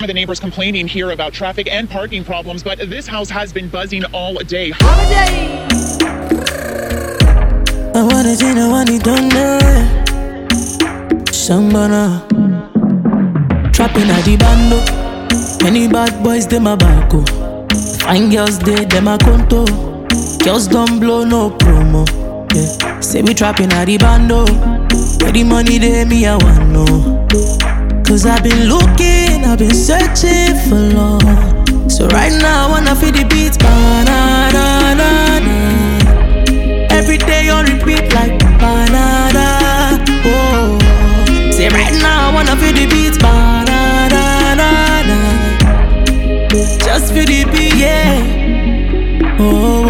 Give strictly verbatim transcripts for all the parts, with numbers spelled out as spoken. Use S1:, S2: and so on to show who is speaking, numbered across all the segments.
S1: The neighbors complaining here about traffic and parking problems, but this house has been buzzing all day.
S2: Holiday.
S3: I wanna say no one don't know. Shambana trapping at the bando. Many bad boys them a backo. Fine girls they them a conto. Girls don't blow no promo. Yeah. Say we trapping at the bando. Where the money they me I want know. Cause I've been looking, I've been searching for long. So right now I wanna feel the beats, ba-na-na-na-na. Every day on repeat like ba-na-na. Oh. Say right now I wanna feel the beats, ba-na-na-na-na. Just feel the beat, yeah. Oh,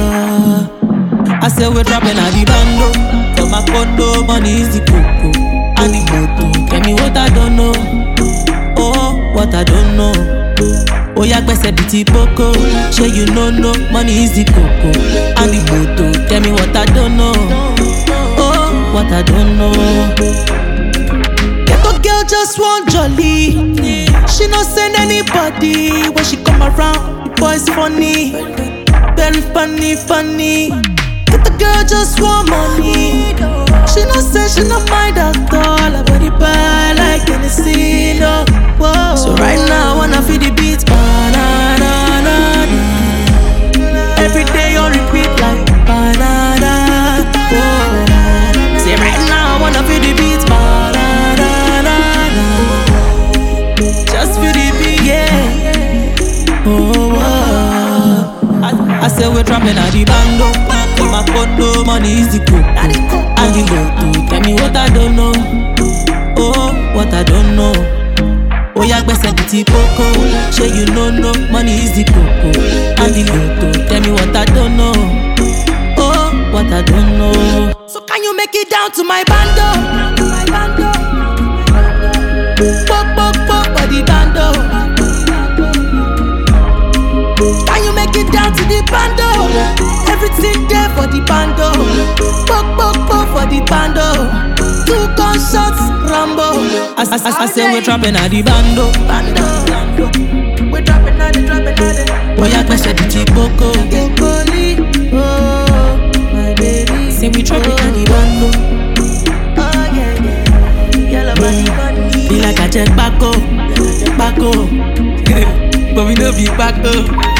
S3: oh. I said we're dropping at the bando. For my condo, money is the cocoa. And the moto, tell me what I don't know. Oh, what I don't know. Oh, yeah, gbese biti poco. Sure you know, no, money is the coco. And the moto, tell me what I don't know. Oh, what I don't know. Get a girl just want jolly. She no send anybody. When she come around, the boy's funny. Very funny, funny. Get the girl just want money. She no say she no mind at all. Her body bad like Tennessee, no. Whoa. So right now I wanna feel the beats, ba-na-na-na-na. Every day on repeat like ba-na-na. Whoa. Say right now I wanna feel the beats, ba-na-na-na-na. Just feel the beat, yeah. Oh, oh. I, I said we're dropping at the bando. For my condo, money is the cook. And the lotto, tell me what I don't know. Oh, what I don't know. Oh, yeah, gbese biti poco. Sure you know, no, money is the coco. And the lotto, tell me what I don't know. Oh, what I don't know. So can you make it down to my bando? My bando. Pop, pop, pop, for the bando. Can you make it down to the bando? Everything there for the bando. Pop, pop, pop for the bando. Two gunshots, Rambo. I, I, I, I say we're trapping at the bando. Bando. We're dropping at the, dropping at the. Boy, I question the Chiboko. Oh, my baby. Say we trapping at the bando. Oh, yeah, yeah. Yellow money, money. Feel like I check back up. Back up. But we know be back up.